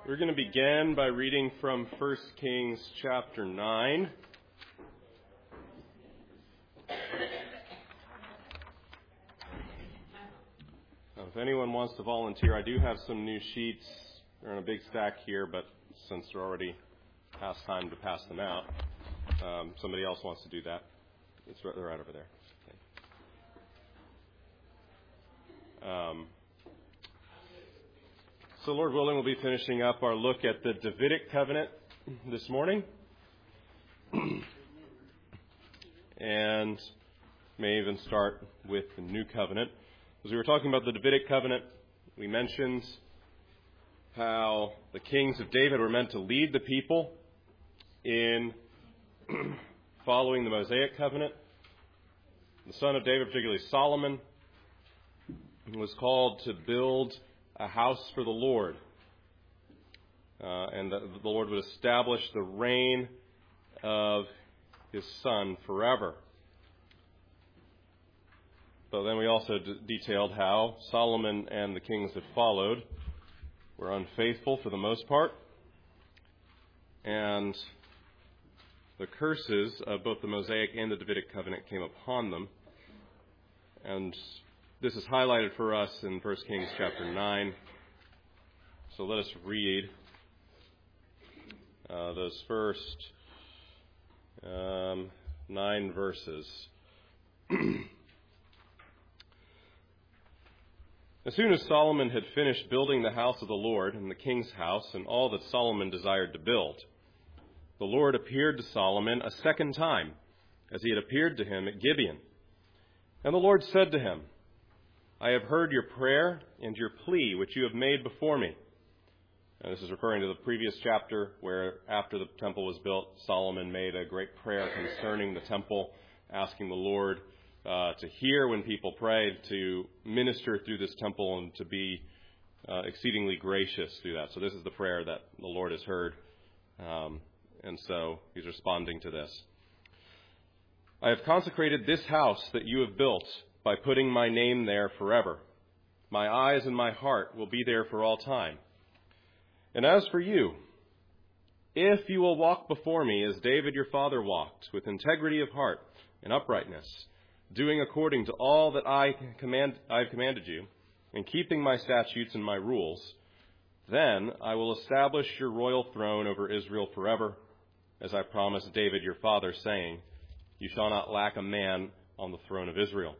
We're going to begin by reading from 1 Kings chapter 9. Now, if anyone wants to volunteer, I do have some new sheets. They're in a big stack here, but since they're already past time to pass them out, somebody else wants to do that. They're right over there. Okay. So Lord willing, we'll be finishing up our look at the Davidic covenant this morning. And may even start with the new covenant. As we were talking about the Davidic covenant, we mentioned how the kings of David were meant to lead the people in following the Mosaic covenant. The son of David, particularly Solomon, was called to build a house for the Lord, and that the Lord would establish the reign of his son forever. But then we also detailed how Solomon and the kings that followed were unfaithful for the most part, and the curses of both the Mosaic and the Davidic covenant came upon them. And this is highlighted for us in 1 Kings chapter 9. So let us read those first 9 verses. As soon as Solomon had finished building the house of the Lord and the king's house and all that Solomon desired to build, the Lord appeared to Solomon a second time, as he had appeared to him at Gibeon. And the Lord said to him, I have heard your prayer and your plea which you have made before me. And this is referring to the previous chapter where after the temple was built, Solomon made a great prayer concerning the temple, asking the Lord to hear when people prayed, to minister through this temple, and to be exceedingly gracious through that. So this is the prayer that the Lord has heard. And so he's responding to this. I have consecrated this house that you have built by putting my name there forever. My eyes and my heart will be there for all time. And as for you, if you will walk before me as David your father walked, with integrity of heart and uprightness, doing according to all that I have commanded you, and keeping my statutes and my rules, then I will establish your royal throne over Israel forever, as I promised David your father, saying, you shall not lack a man on the throne of Israel.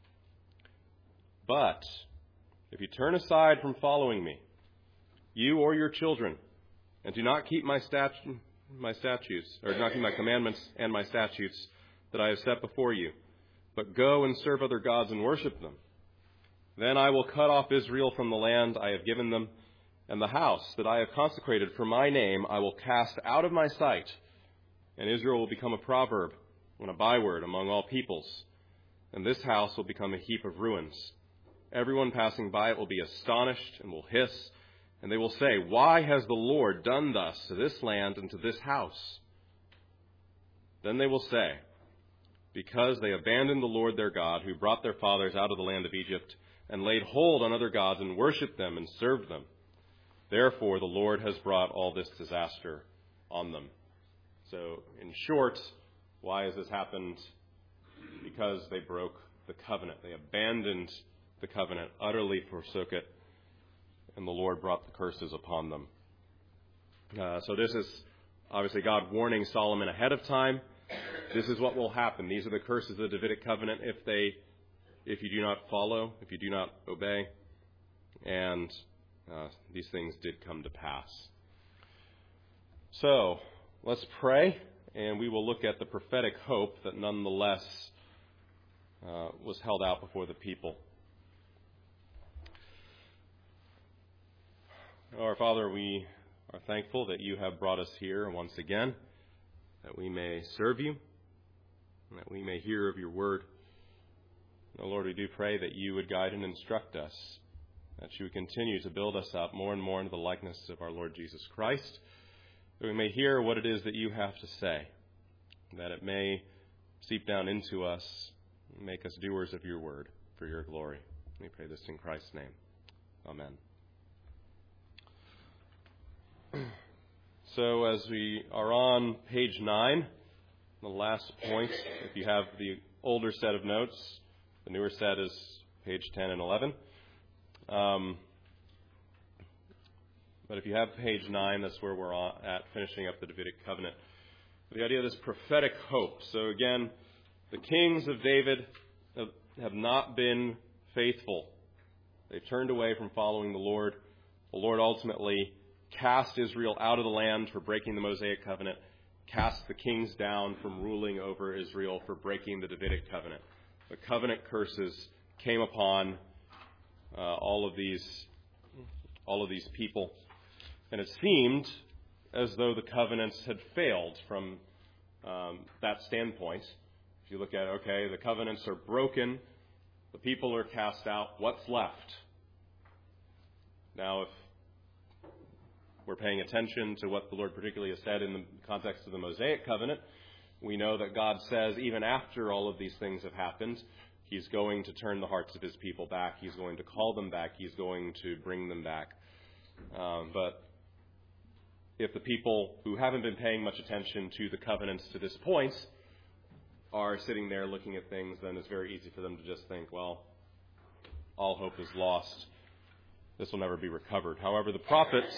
But if you turn aside from following me, you or your children, and do not keep my statutes, or do not keep my commandments and my statutes that I have set before you, but go and serve other gods and worship them, then I will cut off Israel from the land I have given them, and the house that I have consecrated for my name I will cast out of my sight, and Israel will become a proverb and a byword among all peoples, and this house will become a heap of ruins. Everyone passing by it will be astonished and will hiss, and they will say, why has the Lord done thus to this land and to this house? Then they will say, because they abandoned the Lord their God, who brought their fathers out of the land of Egypt, and laid hold on other gods and worshipped them and served them. Therefore the Lord has brought all this disaster on them. So in short, why has this happened? Because they broke the covenant. They abandoned the covenant, utterly forsook it, and the Lord brought the curses upon them. So this is obviously God warning Solomon ahead of time. This is what will happen. These are the curses of the Davidic covenant if you do not follow, if you do not obey. And these things did come to pass. So let's pray, and we will look at the prophetic hope that nonetheless was held out before the people. Our Father, we are thankful that you have brought us here once again, that we may serve you, and that we may hear of your word. Oh, Lord, we do pray that you would guide and instruct us, that you would continue to build us up more and more into the likeness of our Lord Jesus Christ, that we may hear what it is that you have to say, that it may seep down into us, and make us doers of your word for your glory. We pray this in Christ's name. Amen. So as we are on page 9, the last point, if you have the older set of notes, the newer set is page 10 and 11. But if you have page 9, that's where we're at, finishing up the Davidic covenant. The idea of this prophetic hope. So again, the kings of David have not been faithful. They've turned away from following the Lord. The Lord ultimately cast Israel out of the land for breaking the Mosaic covenant, cast the kings down from ruling over Israel for breaking the Davidic covenant. The covenant curses came upon all of these people. And it seemed as though the covenants had failed from that standpoint. If you look at, okay, the covenants are broken, the people are cast out, what's left? Now, if we're paying attention to what the Lord particularly has said in the context of the Mosaic covenant, we know that God says even after all of these things have happened, He's going to turn the hearts of His people back. He's going to call them back. He's going to bring them back. But if the people who haven't been paying much attention to the covenants to this point are sitting there looking at things, then it's very easy for them to just think, well, all hope is lost. This will never be recovered. However, the prophets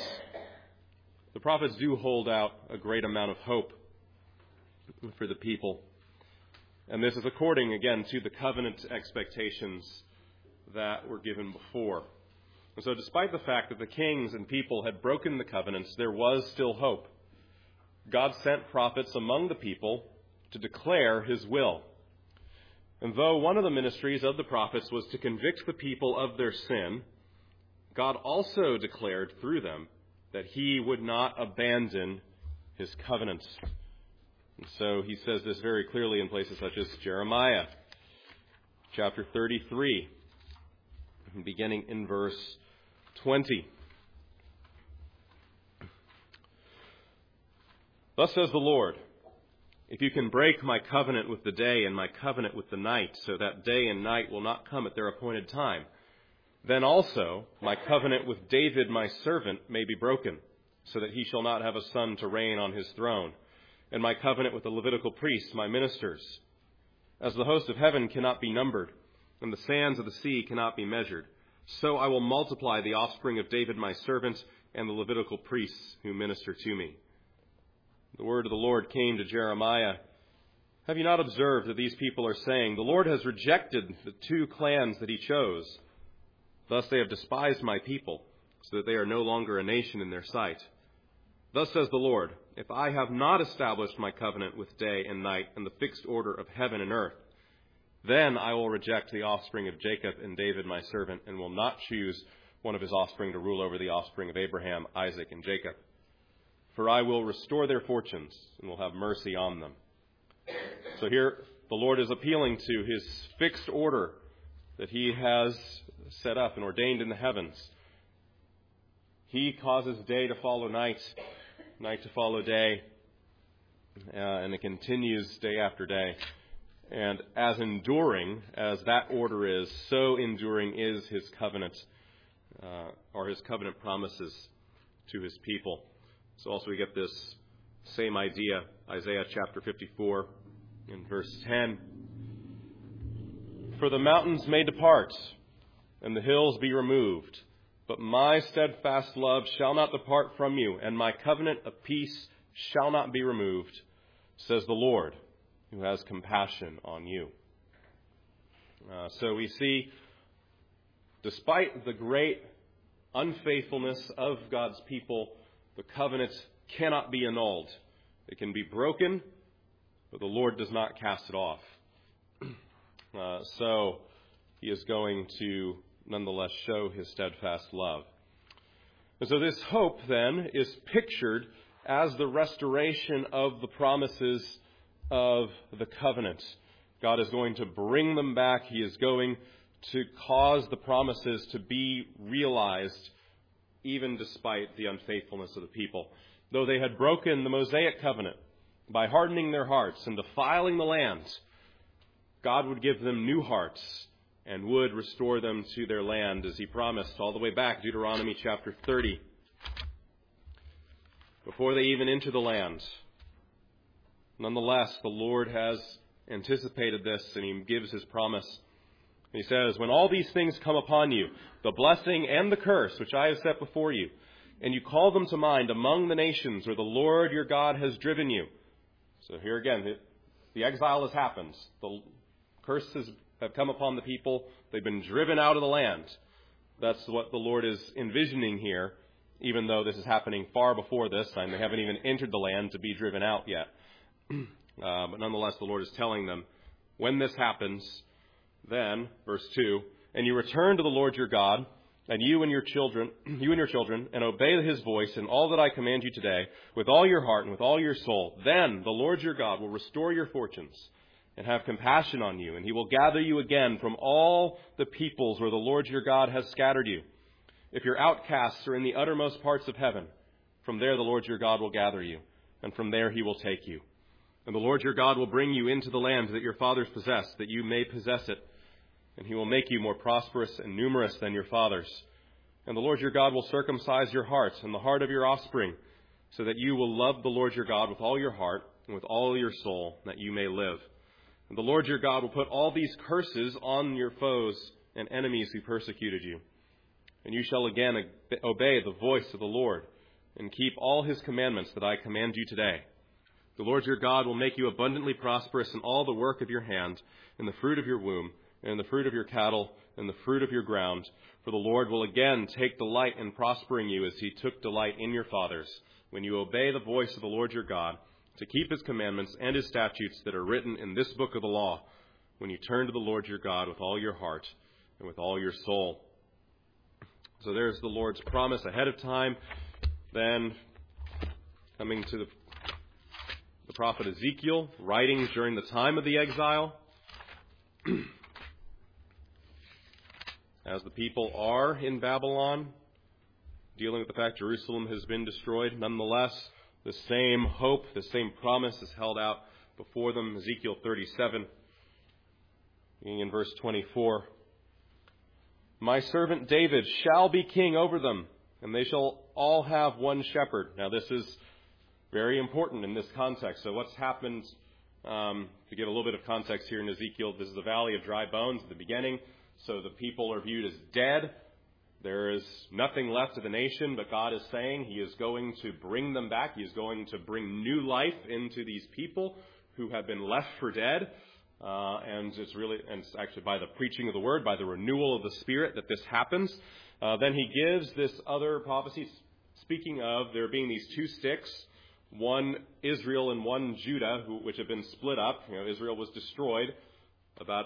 do hold out a great amount of hope for the people. And this is according, again, to the covenant expectations that were given before. And so despite the fact that the kings and people had broken the covenants, there was still hope. God sent prophets among the people to declare His will. And though one of the ministries of the prophets was to convict the people of their sin, God also declared through them that He would not abandon His covenants. And so He says this very clearly in places such as Jeremiah, chapter 33, beginning in verse 20. Thus says the Lord, if you can break my covenant with the day and my covenant with the night, so that day and night will not come at their appointed time, then also my covenant with David my servant may be broken, so that he shall not have a son to reign on his throne, and my covenant with the Levitical priests, my ministers. As the host of heaven cannot be numbered, and the sands of the sea cannot be measured, so I will multiply the offspring of David my servant and the Levitical priests who minister to me. The word of the Lord came to Jeremiah. Have you not observed that these people are saying, the Lord has rejected the 2 clans that He chose? Thus they have despised my people, so that they are no longer a nation in their sight. Thus says the Lord, if I have not established my covenant with day and night and the fixed order of heaven and earth, then I will reject the offspring of Jacob and David my servant, and will not choose one of his offspring to rule over the offspring of Abraham, Isaac, and Jacob. For I will restore their fortunes and will have mercy on them. So here the Lord is appealing to His fixed order that He has set up and ordained in the heavens. He causes day to follow night, night to follow day, and it continues day after day. And as enduring as that order is, so enduring is His covenant, or His covenant promises to His people. So also we get this same idea, Isaiah chapter 54 in verse 10. For the mountains may depart, and the hills be removed, but my steadfast love shall not depart from you, and my covenant of peace shall not be removed, says the Lord, who has compassion on you. So we see, despite the great unfaithfulness of God's people, the covenant cannot be annulled. It can be broken, but the Lord does not cast it off. So He is going to nonetheless show His steadfast love. And so this hope then is pictured as the restoration of the promises of the covenant. God is going to bring them back. He is going to cause the promises to be realized, even despite the unfaithfulness of the people. Though they had broken the Mosaic covenant by hardening their hearts and defiling the land, God would give them new hearts and would restore them to their land, as He promised all the way back, Deuteronomy chapter 30. before they even enter the land. Nonetheless, the Lord has anticipated this, and he gives his promise. He says, when all these things come upon you, the blessing and the curse which I have set before you, and you call them to mind among the nations where the Lord your God has driven you. So here again, the exile has happened. The curses have come upon the people. They've been driven out of the land. That's what the Lord is envisioning here, even though this is happening far before this time. They haven't even entered the land to be driven out yet. But nonetheless, the Lord is telling them, when this happens, then, verse 2, and you return to the Lord your God, and you and your children, and obey his voice in all that I command you today, with all your heart and with all your soul, then the Lord your God will restore your fortunes and have compassion on you, and he will gather you again from all the peoples where the Lord your God has scattered you. If your outcasts are in the uttermost parts of heaven, from there the Lord your God will gather you, and from there he will take you. And the Lord your God will bring you into the land that your fathers possessed, that you may possess it. And he will make you more prosperous and numerous than your fathers. And the Lord your God will circumcise your heart and the heart of your offspring, so that you will love the Lord your God with all your heart and with all your soul, that you may live. And the Lord your God will put all these curses on your foes and enemies who persecuted you. And you shall again obey the voice of the Lord and keep all his commandments that I command you today. The Lord your God will make you abundantly prosperous in all the work of your hand, in the fruit of your womb, and in the fruit of your cattle, and the fruit of your ground. For the Lord will again take delight in prospering you as he took delight in your fathers, when you obey the voice of the Lord your God, to keep his commandments and his statutes that are written in this book of the law, when you turn to the Lord your God with all your heart and with all your soul. So there's the Lord's promise ahead of time. Then, coming to the prophet Ezekiel, writing during the time of the exile. As the people are in Babylon, dealing with the fact Jerusalem has been destroyed, nonetheless, the same hope, the same promise is held out before them. Ezekiel 37, in verse 24. My servant David shall be king over them, and they shall all have one shepherd. Now this is very important in this context. So what's happened, to give a little bit of context here in Ezekiel, this is the valley of dry bones at the beginning. So the people are viewed as dead. There is nothing left of the nation, but God is saying he is going to bring them back. He is going to bring new life into these people who have been left for dead. And it's actually by the preaching of the word, by the renewal of the Spirit that this happens. Then he gives this other prophecy, speaking of there being these two sticks, one Israel and one Judah, which have been split up. Israel was destroyed about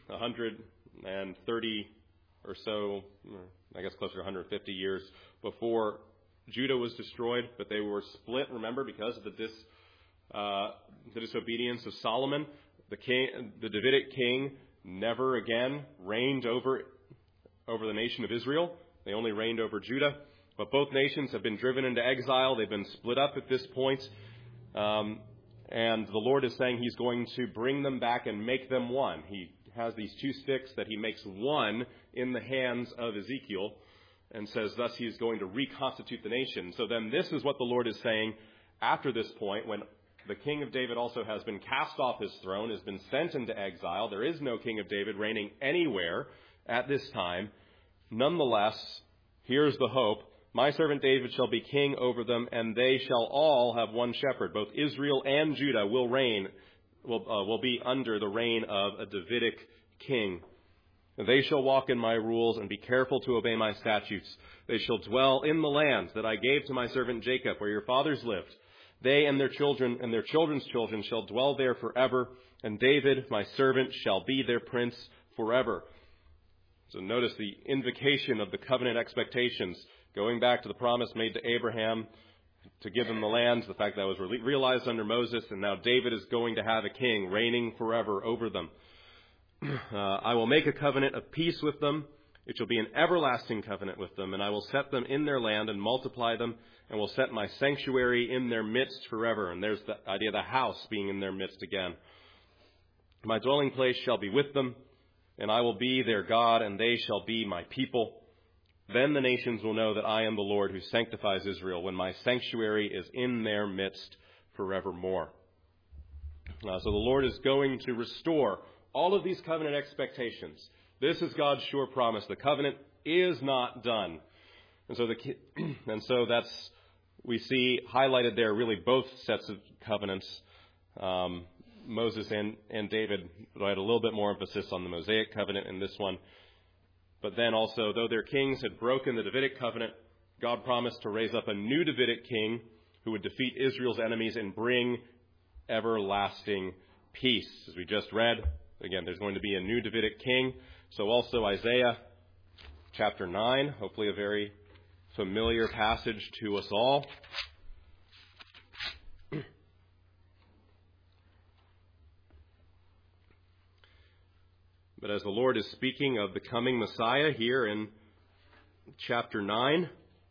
130 or so, I guess closer to 150 years before Judah was destroyed, but they were split, remember, because of the disobedience of Solomon. The Davidic king never again reigned over the nation of Israel. They only reigned over Judah. But both nations have been driven into exile. They've been split up at this point. And the Lord is saying he's going to bring them back and make them one. He has these two sticks that he makes one in the hands of Ezekiel and says thus he is going to reconstitute the nation. So then this is what the Lord is saying after this point, when the king of David also has been cast off his throne, has been sent into exile. There is no king of David reigning anywhere at this time. Nonetheless, here's the hope. My servant David shall be king over them, and they shall all have one shepherd. Both Israel and Judah will be under the reign of a Davidic king. And they shall walk in my rules and be careful to obey my statutes. They shall dwell in the land that I gave to my servant Jacob, where your fathers lived. They and their children and their children's children shall dwell there forever, and David, my servant, shall be their prince forever. So notice the invocation of the covenant expectations, going back to the promise made to Abraham to give him the lands, the fact that was realized under Moses, and now David is going to have a king reigning forever over them. I will make a covenant of peace with them. It shall be an everlasting covenant with them, and I will set them in their land and multiply them, and will set my sanctuary in their midst forever. And there's the idea of the house being in their midst again. My dwelling place shall be with them, and I will be their God, and they shall be my people. Then the nations will know that I am the Lord who sanctifies Israel, when my sanctuary is in their midst forevermore. So the Lord is going to restore all of these covenant expectations. This is God's sure promise. The covenant is not done. And so that's, we see highlighted there really both sets of covenants. Moses and David had a little bit more emphasis on the Mosaic covenant in this one. But then also, though their kings had broken the Davidic covenant, God promised to raise up a new Davidic king who would defeat Israel's enemies and bring everlasting peace. As we just read, again, there's going to be a new Davidic king. So also Isaiah chapter 9, hopefully a very familiar passage to us all. But as the Lord is speaking of the coming Messiah here in chapter 9,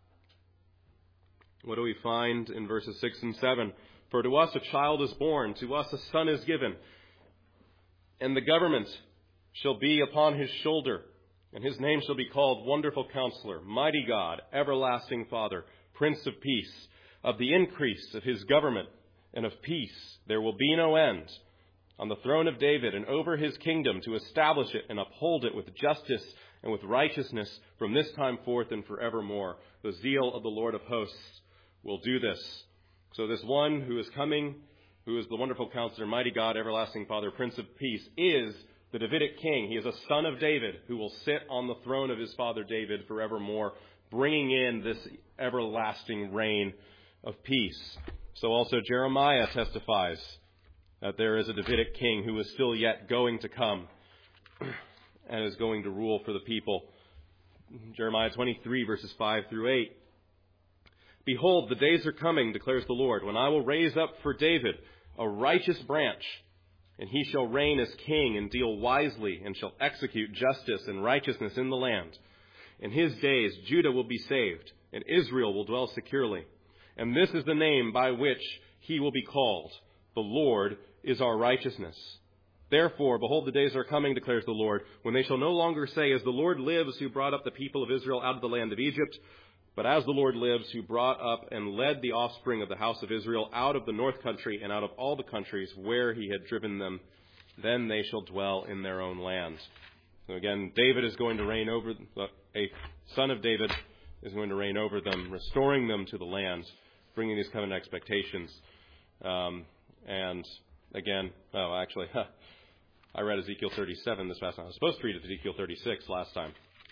what do we find in verses 6 and 7? For to us a child is born, to us a son is given, and the government shall be upon his shoulder, and his name shall be called Wonderful Counselor, Mighty God, Everlasting Father, Prince of Peace. Of the increase of his government and of peace there will be no end, on the throne of David and over his kingdom, to establish it and uphold it with justice and with righteousness from this time forth and forevermore. The zeal of the Lord of hosts will do this. So this one who is coming, who is the Wonderful Counselor, Mighty God, Everlasting Father, Prince of Peace, is the Davidic king. He is a son of David who will sit on the throne of his father David forevermore, bringing in this everlasting reign of peace. So also Jeremiah testifies that there is a Davidic king who is still yet going to come and is going to rule for the people. Jeremiah 23, verses 5 through 8. Behold, the days are coming, declares the Lord, when I will raise up for David a righteous branch, and he shall reign as king and deal wisely, and shall execute justice and righteousness in the land. In his days Judah will be saved, and Israel will dwell securely. And this is the name by which he will be called: the Lord is our righteousness. Therefore, behold, the days are coming, declares the Lord, when they shall no longer say, as the Lord lives, who brought up the people of Israel out of the land of Egypt, but as the Lord lives, who brought up and led the offspring of the house of Israel out of the north country and out of all the countries where he had driven them. Then they shall dwell in their own land. So again, David is going to reign over, a son of David is going to reign over them, restoring them to the land, bringing these covenant expectations. And again, I read Ezekiel 37 this past time. I was supposed to read Ezekiel 36 last time.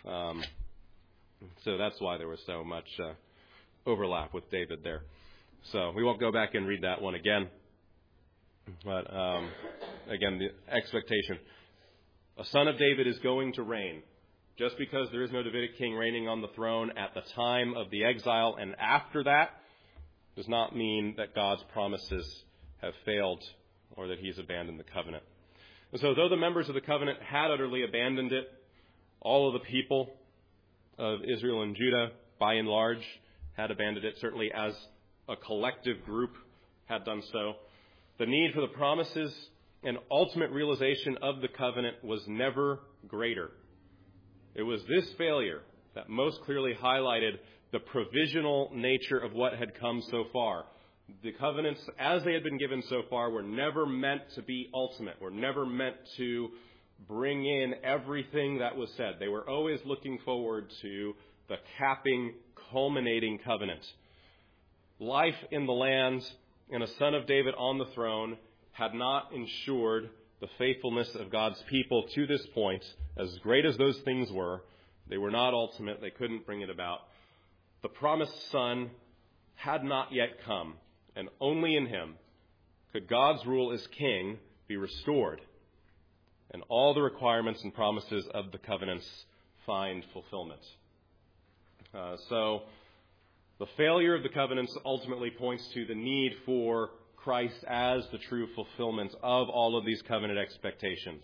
So that's why there was so much overlap with David there. So we won't go back and read that one again. But again, the expectation. A son of David is going to reign. Just because there is no Davidic king reigning on the throne at the time of the exile and after that does not mean that God's promises have failed or that he's abandoned the covenant. And so though the members of the covenant had utterly abandoned it, all of the people of Israel and Judah, by and large, had abandoned it, certainly as a collective group had done so. The need for the promises and ultimate realization of the covenant was never greater. It was this failure that most clearly highlighted the provisional nature of what had come so far. The covenants, as they had been given so far, were never meant to be ultimate, were never meant to bring in everything that was said. They were always looking forward to the capping, culminating covenant. Life in the land and a son of David on the throne had not ensured the faithfulness of God's people to this point. As great as those things were, they were not ultimate. They couldn't bring it about. The promised son had not yet come, and only in him could God's rule as king be restored, and all the requirements and promises of the covenants find fulfillment. So the failure of the covenants ultimately points to the need for Christ as the true fulfillment of all of these covenant expectations.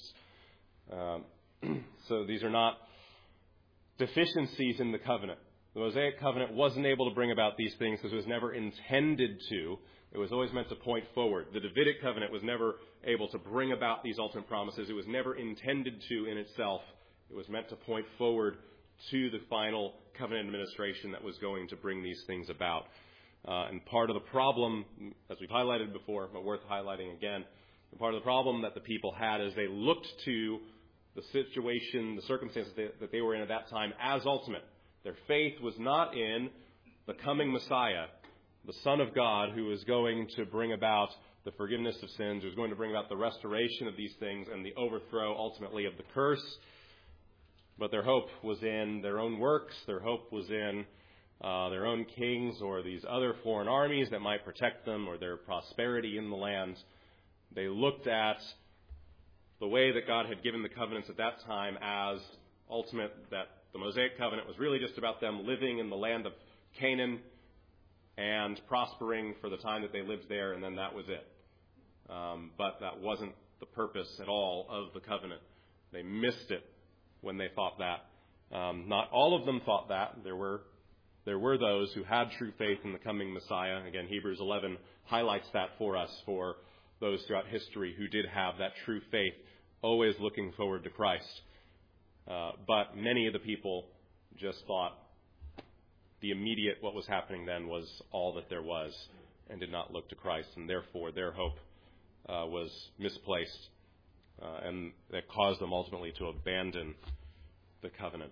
So these are not deficiencies in the covenant. The Mosaic covenant wasn't able to bring about these things because it was never intended to. It was always meant to point forward. The Davidic covenant was never able to bring about these ultimate promises. It was never intended to in itself. It was meant to point forward to the final covenant administration that was going to bring these things about. And part of the problem, as we've highlighted before, but worth highlighting again, part of the problem that the people had is they looked to the situation, the circumstances that they were in at that time as ultimate. Their faith was not in the coming Messiah, the Son of God, who is going to bring about the forgiveness of sins, who is going to bring about the restoration of these things and the overthrow, ultimately, of the curse. But their hope was in their own works. Their hope was in their own kings or these other foreign armies that might protect them, or their prosperity in the land. They looked at the way that God had given the covenants at that time as ultimate, that the Mosaic covenant was really just about them living in the land of Canaan and prospering for the time that they lived there, and then that was it. But that wasn't the purpose at all of the covenant. They missed it when they thought that. Not all of them thought that. There were those who had true faith in the coming Messiah. Again, Hebrews 11 highlights that for us, for those throughout history who did have that true faith, always looking forward to Christ. But many of the people just thought the immediate what was happening then was all that there was, and did not look to Christ, and therefore their hope was misplaced, and that caused them ultimately to abandon the covenant.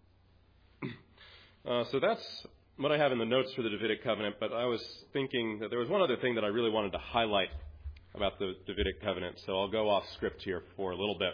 So that's what I have in the notes for the Davidic covenant, but I was thinking that there was one other thing that I really wanted to highlight about the Davidic covenant, so I'll go off script here for a little bit.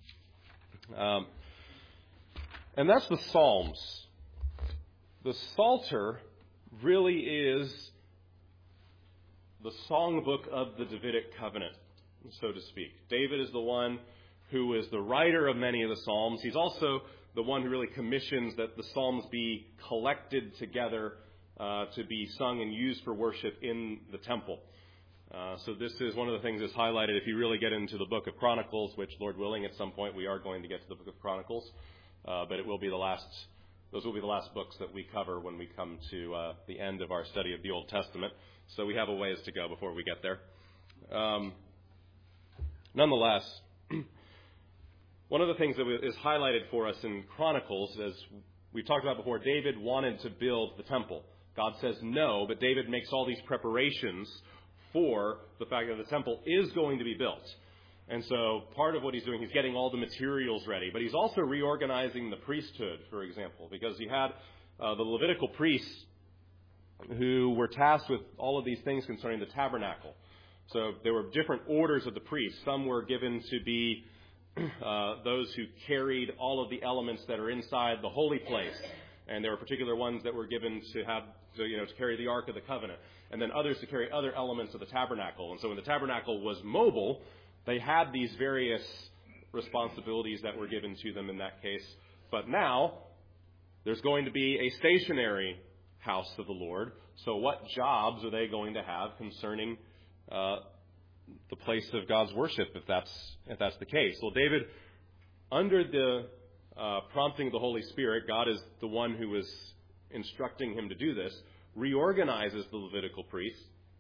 And that's the Psalms. The Psalter really is the songbook of the Davidic covenant, so to speak. David is the one who is the writer of many of the Psalms. He's also the one who really commissions that the Psalms be collected together to be sung and used for worship in the temple. So this is one of the things that's highlighted if you really get into the book of Chronicles, which, Lord willing, at some point we are going to get to the book of Chronicles. But it will be those will be the last books that we cover when we come to the end of our study of the Old Testament. So we have a ways to go before we get there. Nonetheless, one of the things that is highlighted for us in Chronicles, as we talked about before, David wanted to build the temple. God says no, but David makes all these preparations for the fact that the temple is going to be built. And so part of what he's doing, he's getting all the materials ready, but he's also reorganizing the priesthood, for example, because he had the Levitical priests who were tasked with all of these things concerning the tabernacle. So there were different orders of the priests. Some were given to be those who carried all of the elements that are inside the holy place, and there were particular ones that were given to carry the Ark of the Covenant, and then others to carry other elements of the tabernacle. And so when the tabernacle was mobile, they had these various responsibilities that were given to them in that case. But now, there's going to be a stationary house of the Lord. So what jobs are they going to have concerning the place of God's worship, if that's the case? Well, David, under the prompting of the Holy Spirit, God is the one who is instructing him to do this, reorganizes the Levitical priests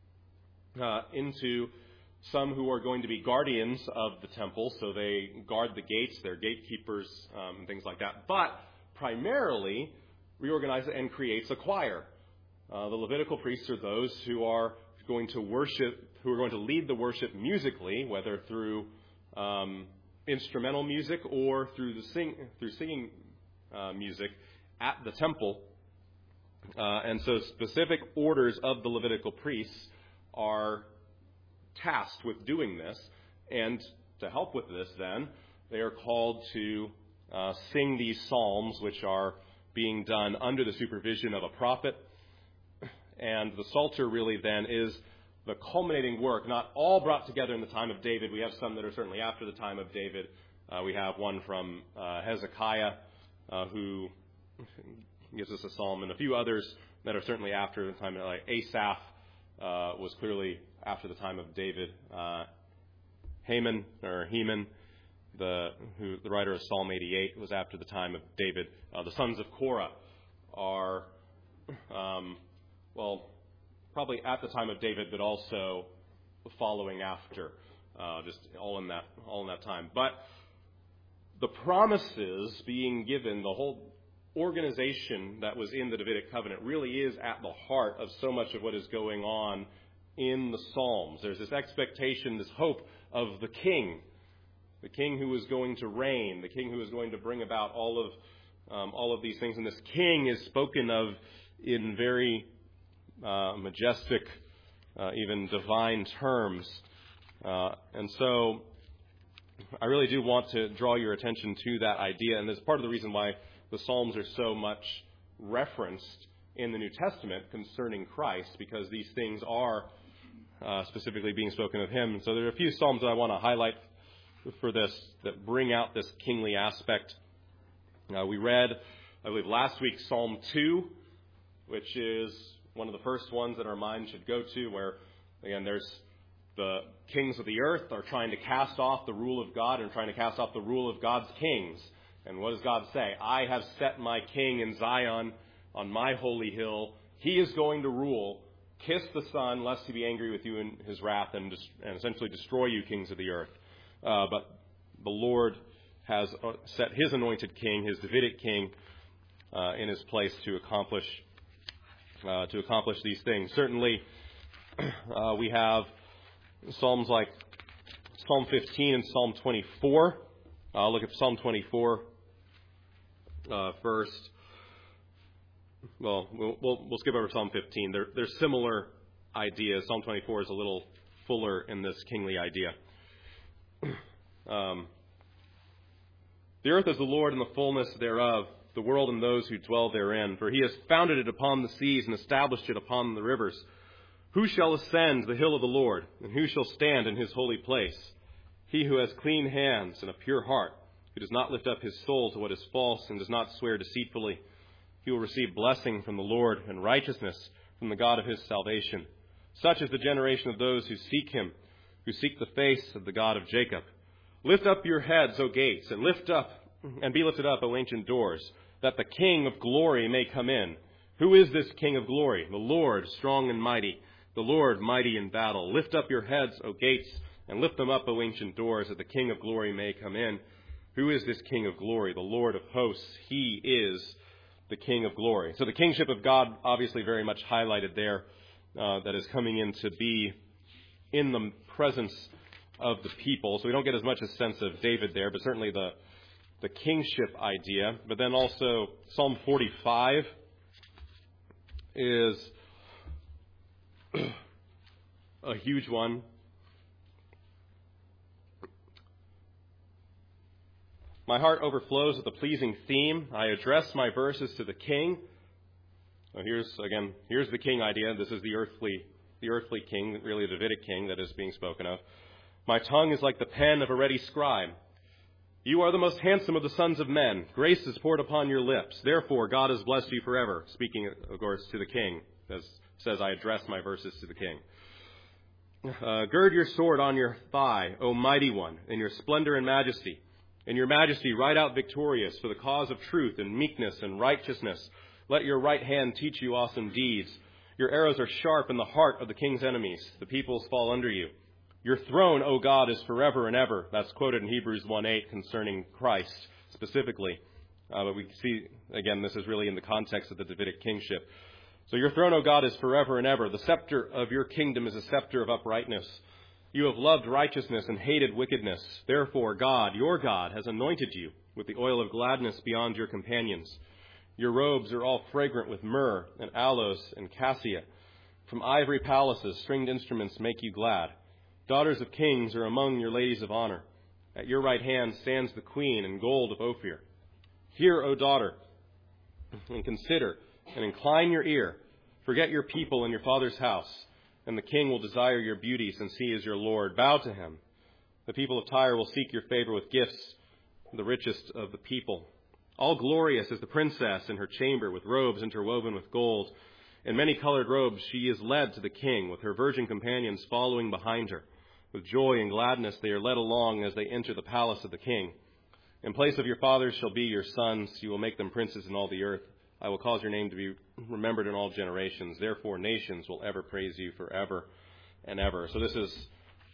into some who are going to be guardians of the temple, so they guard the gates, they're gatekeepers, and things like that. But primarily reorganizes and creates a choir. The Levitical priests are those who are going to worship, who are going to lead the worship musically, whether through instrumental music or through singing music at the temple. And so specific orders of the Levitical priests are tasked with doing this, and to help with this then, they are called to sing these psalms, which are being done under the supervision of a prophet. And the Psalter really then is the culminating work, not all brought together in the time of David. We have some that are certainly after the time of David. We have one from Hezekiah, who gives us a psalm, and a few others that are certainly after the time, like Asaph was clearly after the time of David. Heman, the writer of Psalm 88, was after the time of David. The sons of Korah are, probably at the time of David, but also following after, just all in that time. But the promises being given, the whole organization that was in the Davidic covenant really is at the heart of so much of what is going on in the Psalms. There's this expectation, this hope of the king who is going to reign, the king who is going to bring about all of these things. And this king is spoken of in very majestic, even divine terms. And so I really do want to draw your attention to that idea. And that's part of the reason why the Psalms are so much referenced in the New Testament concerning Christ, because these things are specifically being spoken of him. So there are a few Psalms that I want to highlight for this that bring out this kingly aspect. We read, I believe, last week Psalm 2, which is one of the first ones that our mind should go to, where, again, there's the kings of the earth are trying to cast off the rule of God and trying to cast off the rule of God's kings. And what does God say? I have set my king in Zion on my holy hill. He is going to rule. Kiss the Son, lest he be angry with you in his wrath and essentially destroy you, kings of the earth. But the Lord has set his anointed king, his Davidic king, in his place to accomplish these things. Certainly, we have Psalms like Psalm 15 and Psalm 24. I'll look at Psalm 24 first. Well, we'll skip over Psalm 15. They're similar ideas. Psalm 24 is a little fuller in this kingly idea. The earth is the Lord and the fullness thereof, the world and those who dwell therein. For he has founded it upon the seas and established it upon the rivers. Who shall ascend the hill of the Lord, and who shall stand in his holy place? He who has clean hands and a pure heart, who does not lift up his soul to what is false and does not swear deceitfully. He will receive blessing from the Lord and righteousness from the God of his salvation. Such is the generation of those who seek him, who seek the face of the God of Jacob. Lift up your heads, O gates, and be lifted up, O ancient doors, that the King of glory may come in. Who is this King of glory? The Lord, strong and mighty, the Lord, mighty in battle. Lift up your heads, O gates, and lift them up, O ancient doors, that the King of glory may come in. Who is this King of glory? The Lord of hosts. He is the King of glory. So the kingship of God, obviously very much highlighted there, that is coming in to be in the presence of the people. So we don't get as much a sense of David there, but certainly the kingship idea. But then also Psalm 45 is a huge one. My heart overflows with a pleasing theme. I address my verses to the king. So here's the king idea. This is the earthly king, really the Davidic king that is being spoken of. My tongue is like the pen of a ready scribe. You are the most handsome of the sons of men. Grace is poured upon your lips. Therefore, God has blessed you forever. Speaking, of course, to the king, as says, I address my verses to the king. Gird your sword on your thigh, O mighty one, in your splendor and majesty. In your majesty, ride out victorious for the cause of truth and meekness and righteousness. Let your right hand teach you awesome deeds. Your arrows are sharp in the heart of the king's enemies. The peoples fall under you. Your throne, O God, is forever and ever. That's quoted in Hebrews 1:8 concerning Christ specifically. But we see, again, this is really in the context of the Davidic kingship. So your throne, O God, is forever and ever. The scepter of your kingdom is a scepter of uprightness. You have loved righteousness and hated wickedness. Therefore, God, your God, has anointed you with the oil of gladness beyond your companions. Your robes are all fragrant with myrrh and aloes and cassia. From ivory palaces, stringed instruments make you glad. Daughters of kings are among your ladies of honor. At your right hand stands the queen in gold of Ophir. Hear, O daughter, and consider, and incline your ear. Forget your people and your father's house, and the king will desire your beauty, since he is your Lord. Bow to him. The people of Tyre will seek your favor with gifts, the richest of the people. All glorious is the princess in her chamber, with robes interwoven with gold. In many-colored robes she is led to the king, with her virgin companions following behind her. With joy and gladness they are led along as they enter the palace of the king. In place of your fathers shall be your sons. You will make them princes in all the earth. I will cause your name to be remembered in all generations. Therefore nations will ever praise you forever and ever. So this is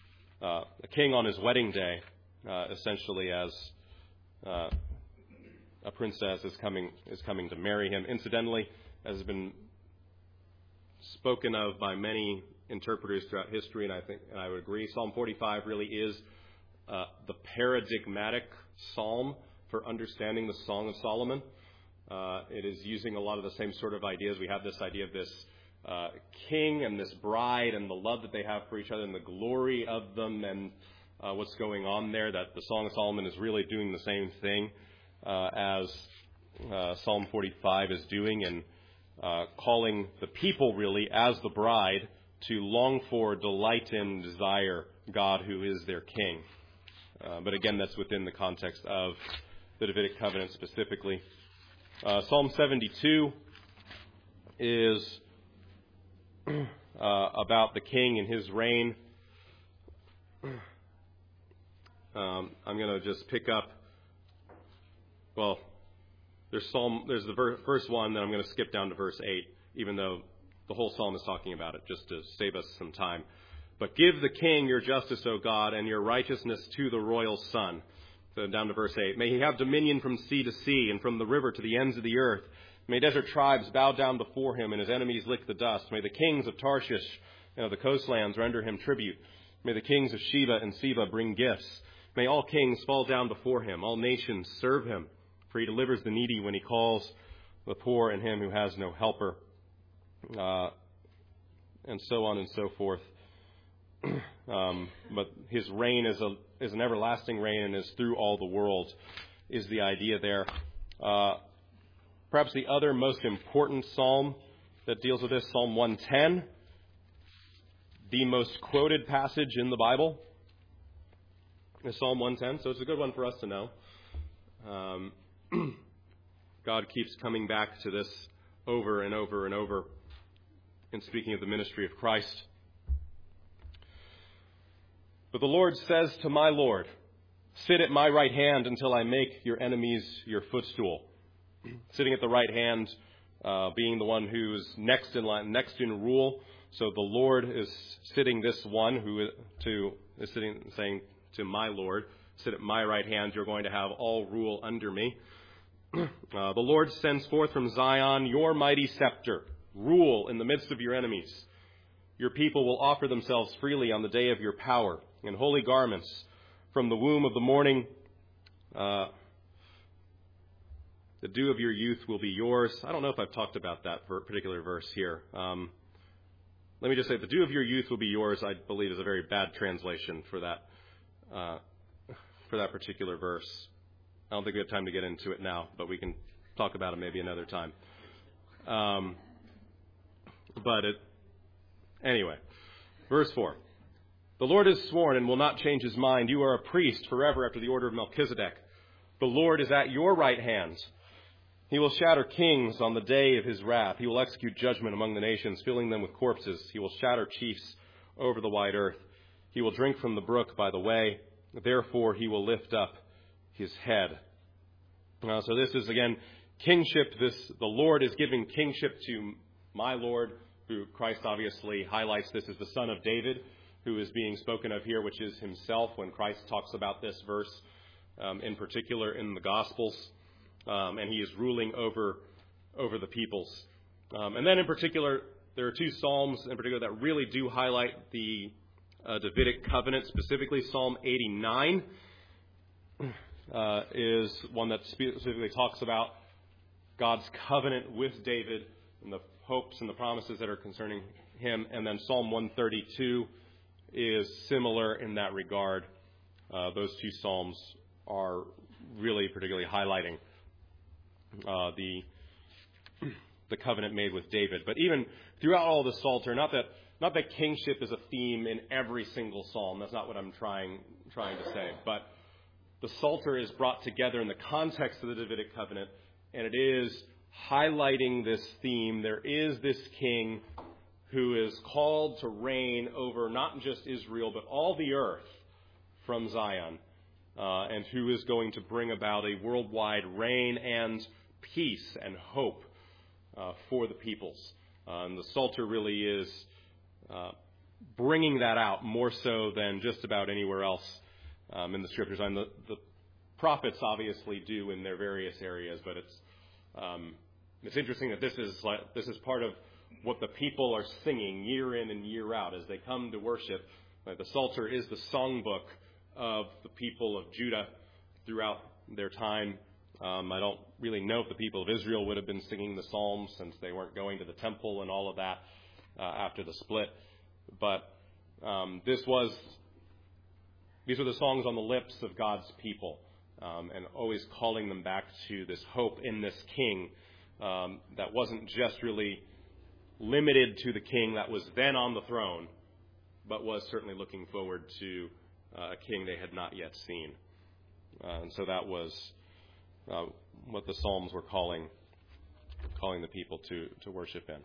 a king on his wedding day, essentially, as a princess is coming to marry him. Incidentally, as has been spoken of by many interpreters throughout history, and I would agree, Psalm 45 really is the paradigmatic psalm for understanding the Song of Solomon. It is using a lot of the same sort of ideas. We have this idea of this king and this bride and the love that they have for each other and the glory of them and what's going on there, that the Song of Solomon is really doing the same thing as Psalm 45 is doing, and calling the people really as the bride to long for, delight in, desire God who is their king. But again, that's within the context of the Davidic covenant specifically. Psalm 72 is about the king and his reign. I'm going to just pick up, there's the first one, then I'm going to skip down to verse 8, even though the whole psalm is talking about it, just to save us some time. But give the king your justice, O God, and your righteousness to the royal son. So down to verse 8. May he have dominion from sea to sea and from the river to the ends of the earth. May desert tribes bow down before him and his enemies lick the dust. May the kings of Tarshish and of the coastlands render him tribute. May the kings of Sheba and Seba bring gifts. May all kings fall down before him. All nations serve him. For he delivers the needy when he calls the poor and him who has no helper. And so on and so forth. But his reign is an everlasting reign and is through all the world, is the idea there. Perhaps the other most important psalm that deals with this, Psalm 110, the most quoted passage in the Bible, is Psalm 110. So it's a good one for us to know. God keeps coming back to this over and over and over in speaking of the ministry of Christ. But the Lord says to my Lord, sit at my right hand until I make your enemies your footstool. Sitting at the right hand, being the one who's next in line, next in rule. So the Lord is sitting this one who is sitting, saying to my Lord, sit at my right hand, you're going to have all rule under me. The Lord sends forth from Zion your mighty scepter. Rule in the midst of your enemies. Your people will offer themselves freely on the day of your power in holy garments. From the womb of the morning, the dew of your youth will be yours. I don't know if I've talked about that particular verse here. Let me just say, the dew of your youth will be yours, I believe, is a very bad translation for that particular verse. I don't think we have time to get into it now, but we can talk about it maybe another time. Anyway, verse 4. The Lord has sworn and will not change his mind. You are a priest forever after the order of Melchizedek. The Lord is at your right hand. He will shatter kings on the day of his wrath. He will execute judgment among the nations, filling them with corpses. He will shatter chiefs over the wide earth. He will drink from the brook by the way. Therefore he will lift up his head. So this is, again, kingship. The Lord is giving kingship to my Lord, who Christ obviously highlights. This is the son of David, who is being spoken of here, which is himself when Christ talks about this verse, in particular in the Gospels. And he is ruling over the peoples. And then in particular, there are two psalms in particular that really do highlight the Davidic covenant. Specifically, Psalm 89 is one that specifically talks about God's covenant with David and the hopes and the promises that are concerning him. And then Psalm 132 is similar in that regard. Those two psalms are really particularly highlighting the covenant made with David. But even throughout all the Psalter, not that kingship is a theme in every single psalm. That's not what I'm trying to say. But the Psalter is brought together in the context of the Davidic covenant, and it is highlighting this theme. There is this king who is called to reign over not just Israel, but all the earth from Zion, and who is going to bring about a worldwide reign and peace and hope for the peoples. And the Psalter really is bringing that out more so than just about anywhere else in the Scriptures. And the prophets obviously do in their various areas, but it's interesting that this is part of what the people are singing year in and year out as they come to worship. The Psalter is the songbook of the people of Judah throughout their time. I don't really know if the people of Israel would have been singing the Psalms since they weren't going to the temple and all of that after the split. But these were the songs on the lips of God's people, and always calling them back to this hope in this king that wasn't just really limited to the king that was then on the throne, but was certainly looking forward to a king they had not yet seen. And so that was what the Psalms were calling the people to worship in.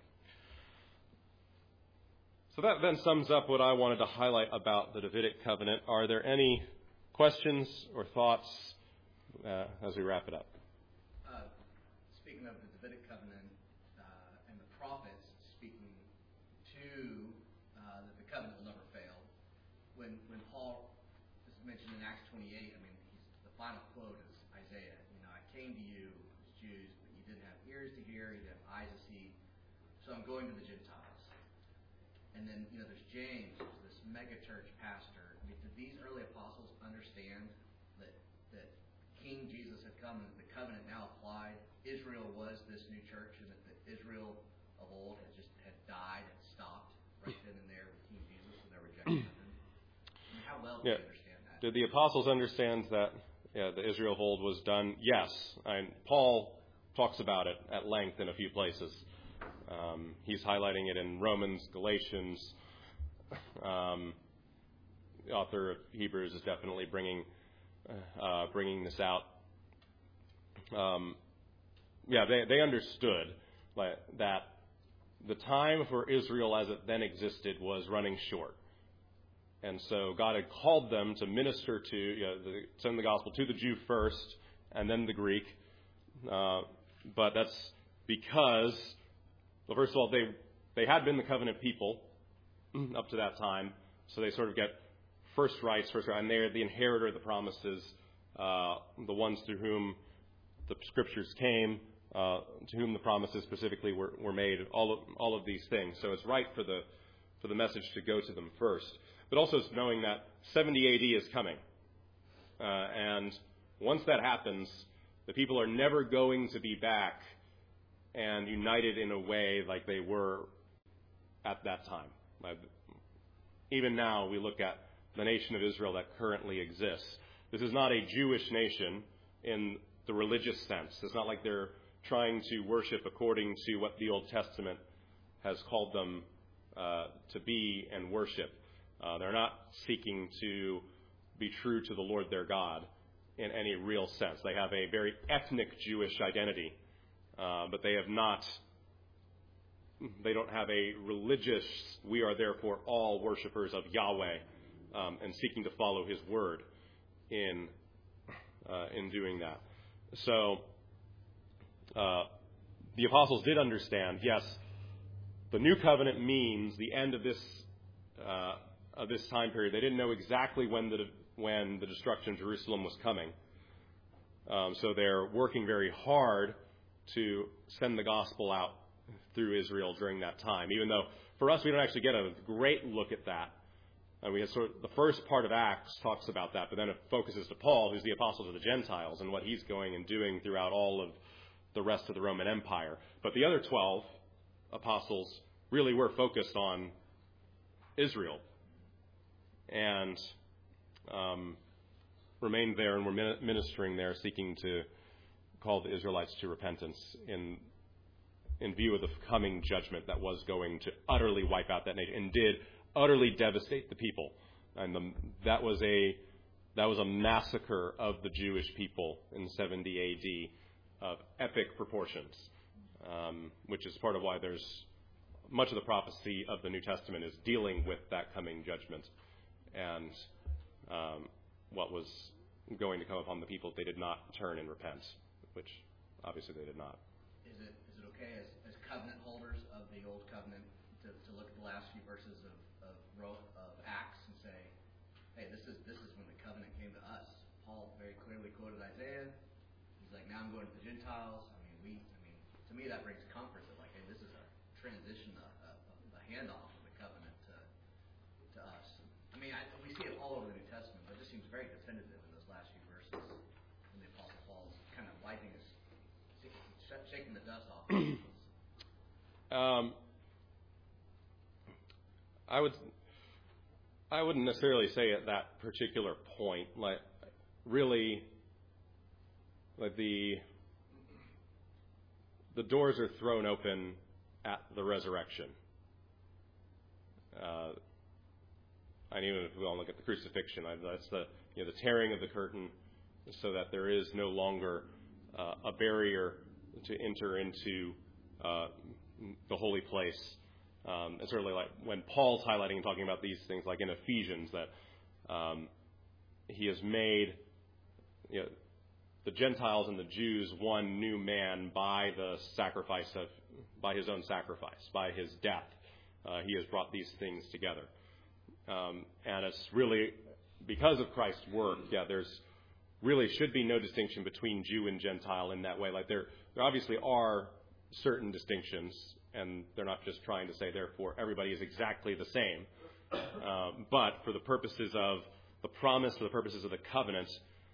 So that then sums up what I wanted to highlight about the Davidic covenant. Are there any questions or thoughts as we wrap it up? Speaking of the Davidic covenant and the prophets speaking to that the covenant will never fail, when Paul is mentioned in Acts 28, I mean, the final quote is Isaiah. I came to you as Jews, but you didn't have ears to hear, you didn't have eyes to see, so I'm going to the Gentiles. And then, there's James, this mega-church pastor. I mean, did these early apostles understand that King Jesus had come and the covenant now applied? Israel was this new church, and that the Israel of old had died and stopped right then and there with King Jesus, and their rejection of him. I mean, how well did they understand that? Did the apostles understand that the Israel of old was done? Yes. And Paul talks about it at length in a few places. He's highlighting it in Romans, Galatians. The author of Hebrews is definitely bringing this out. They understood that the time for Israel as it then existed was running short. And so God had called them to minister send the gospel to the Jew first and then the Greek. But that's because, well, first of all, they had been the covenant people up to that time, so they sort of get first rights, and they're the inheritor of the promises, the ones through whom the scriptures came, to whom the promises specifically were made, all of these things. So it's right for the message to go to them first. But also it's knowing that 70 AD is coming. And once that happens, the people are never going to be back and united in a way like they were at that time. Even now, we look at the nation of Israel that currently exists. This is not a Jewish nation in the religious sense. It's not like they're trying to worship according to what the Old Testament has called them to be and worship. They're not seeking to be true to the Lord their God in any real sense. They have a very ethnic Jewish identity, but they don't have a religious, we are therefore all worshipers of Yahweh, and seeking to follow His word in doing that. So the apostles did understand, yes, the new covenant means the end of this time period. They didn't know exactly when the destruction of Jerusalem was coming. So they're working very hard to send the gospel out through Israel during that time. Even though for us we don't actually get a great look at that. We have the first part of Acts talks about that, but then it focuses to Paul, who's the apostle to the Gentiles, and what he's going and doing throughout all of the rest of the Roman Empire. But the other 12 apostles really were focused on Israel and remained there and were ministering there, seeking to call the Israelites to repentance in view of the coming judgment that was going to utterly wipe out that nation and did utterly devastate the people. And that was a massacre of the Jewish people in 70 AD of epic proportions, which is part of why there's much of the prophecy of the New Testament is dealing with that coming judgment and what was going to come upon the people if they did not turn and repent, which obviously they did not. Is it okay as covenant holders of the Old Covenant to look at the last few verses of Acts and say, hey, this is when the covenant came to us. Paul very clearly quoted Isaiah. He's like, now I'm going to the Gentiles. To me that brings comfort that like, hey, this is a transition, a handoff of the covenant to us. We see it all over the New Testament, but it just seems very definitive in those last few verses. And the Apostle Paul's kind of wiping shaking the dust off. I wouldn't necessarily say at that particular point, like really, like the doors are thrown open at the resurrection. And even if we all look at the crucifixion, that's the tearing of the curtain, so that there is no longer a barrier to enter into the holy place. And certainly, like when Paul's highlighting and talking about these things, like in Ephesians, that he has made the Gentiles and the Jews one new man by his own sacrifice, by his death. He has brought these things together. And it's really because of Christ's work, there's really should be no distinction between Jew and Gentile in that way. Like there obviously are certain distinctions, and they're not just trying to say, therefore, everybody is exactly the same. But for the purposes of the promise, for the purposes of the covenant,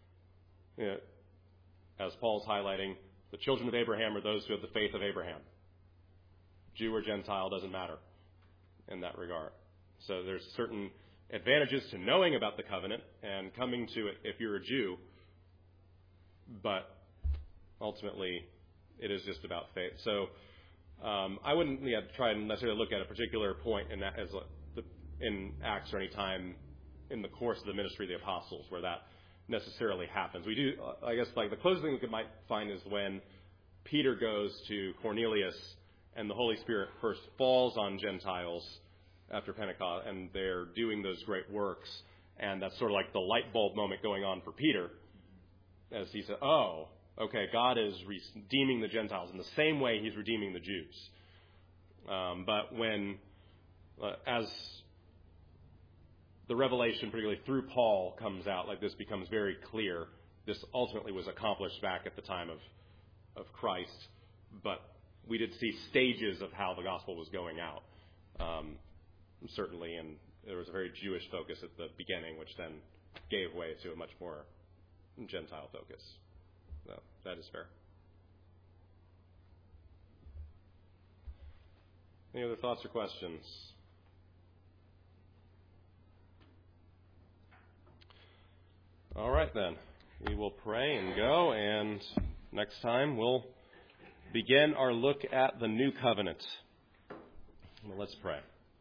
as Paul's highlighting, the children of Abraham are those who have the faith of Abraham. Jew or Gentile doesn't matter in that regard. So there's certain advantages to knowing about the covenant and coming to it if you're a Jew, but ultimately it is just about faith. So I wouldn't try and necessarily look at a particular point in that as in Acts or any time in the course of the ministry of the apostles where that necessarily happens. We do, I guess, like the closest thing we might find is when Peter goes to Cornelius and the Holy Spirit first falls on Gentiles after Pentecost, and they're doing those great works, and that's sort of like the light bulb moment going on for Peter, as he said, oh, okay, God is redeeming the Gentiles in the same way he's redeeming the Jews. But when, as the revelation, particularly through Paul, comes out, like this becomes very clear, this ultimately was accomplished back at the time of Christ, but we did see stages of how the gospel was going out. Certainly, and there was a very Jewish focus at the beginning, which then gave way to a much more Gentile focus. So that is fair. Any other thoughts or questions? All right, then. We will pray and go, and next time we'll begin our look at the new covenant. Well, let's pray.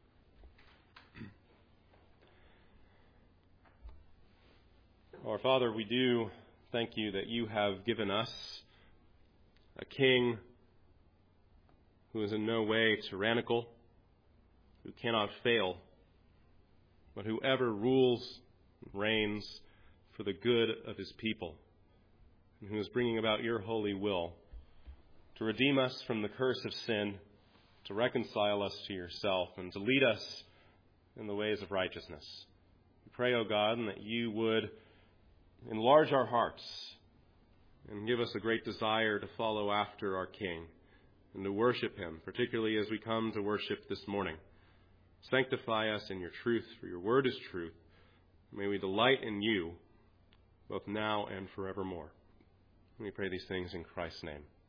Our Father, we do thank you that you have given us a king who is in no way tyrannical, who cannot fail, but who ever rules and reigns for the good of his people, and who is bringing about your holy will to redeem us from the curse of sin, to reconcile us to yourself, and to lead us in the ways of righteousness. We pray, O God, and that you would enlarge our hearts and give us a great desire to follow after our King and to worship him, particularly as we come to worship this morning. Sanctify us in your truth, for your word is truth. May we delight in you, both now and forevermore. We pray these things in Christ's name.